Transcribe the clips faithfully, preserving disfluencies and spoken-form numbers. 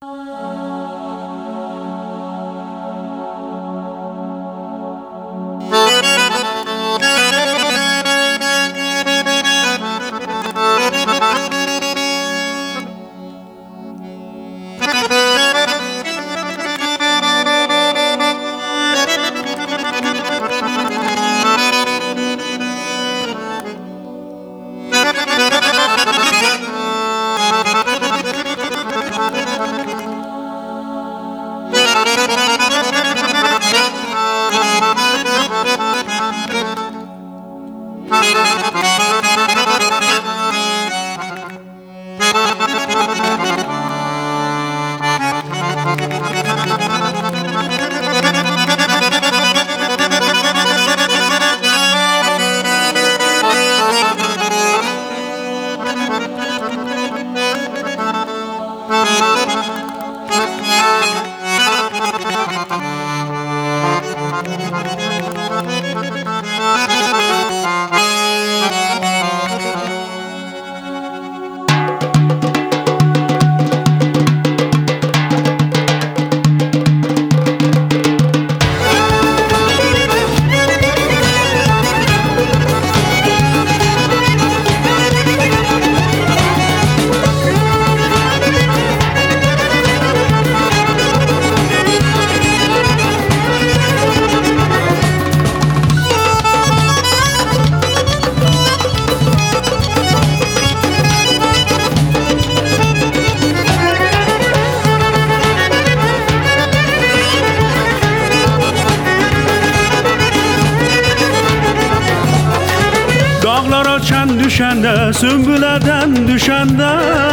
Dağlara çen düşende, sümbüleden düşende,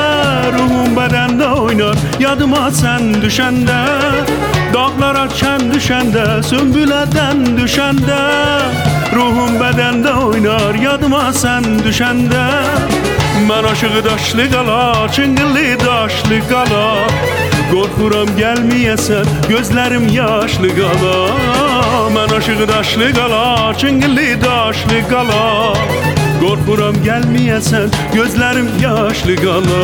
ruhum bedende oynar, yadıma sen düşende. Dağlara çen düşende, sümbüleden düşende, ruhum bedende oynar, yadıma sen düşende. Ben aşığı daşlı qala, çıngıllı daşlı qala, korkuram gelmeyesen, gözlerim yaşlı qala. Ben aşığı daşlı qala, çıngıllı daşlı qala, korkuram gelmeyesen, gözlerim yaşlı qala.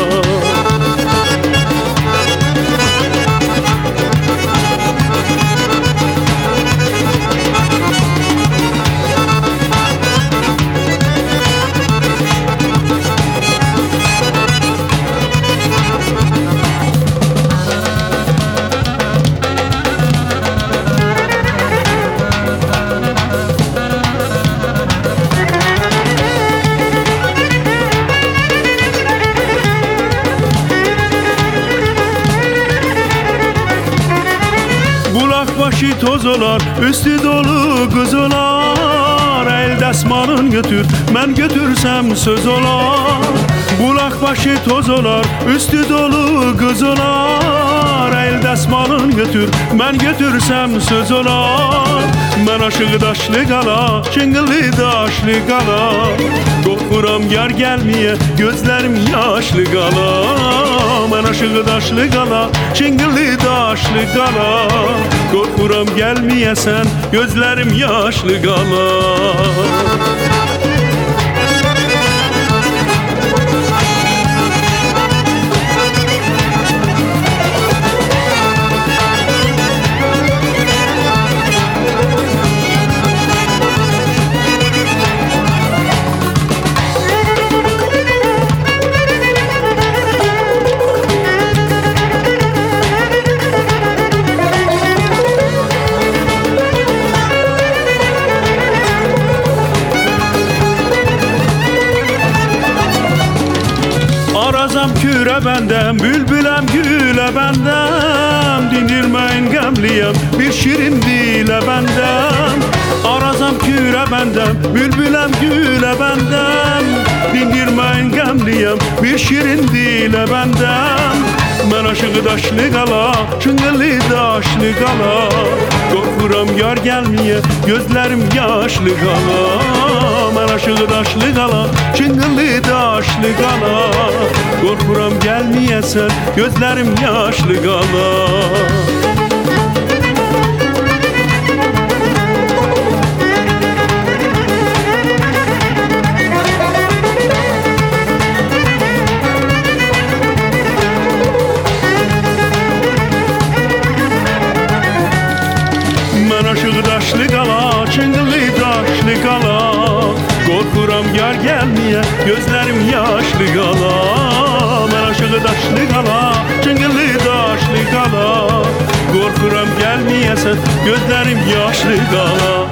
Başı toz olar, üstü dolu kız olar. El desmanın götür, ben götürsem söz olar. Bulak başı toz olar, üstü dolu kız olar. El desmanın götür, ben götürsem söz olar. Ben aşığı daşlı qala, çıngıllı daşlı qala, korkuram yar gelmeye, gözlerim yaşlı qala. Ben aşığı daşlı qala, çıngıllı daşlı qala, korkuram gelmeyesen, gözlerim yaşlı qala. Arazam küre bendem, bülbülem güle bendem, dindirmeyin gemliyem, bir şirin dile bendem. Arazam küre bendem, bülbülem güle bendem, dindirmeyin gemliyem, bir şirin dile bendem. Ben aşığı daşlı qala, çıngıllı daşlı qala, korkuram yar gelmeye, gözlerim yaşlı qala. Ben aşığı daşlı qala, çıngıllı daşlı qala, korkuram gelmeyesen, gözlerim yaşlı qala. daşlı qala, çıngıllı daşlı qala. Qorxuram yar gəlməyə, gözlərim yaşlı qala. Mən aşığı daşlı qala, çıngıllı daşlı qala. Qorxuram gəlməyəsən, gözlərim yaşlı qala.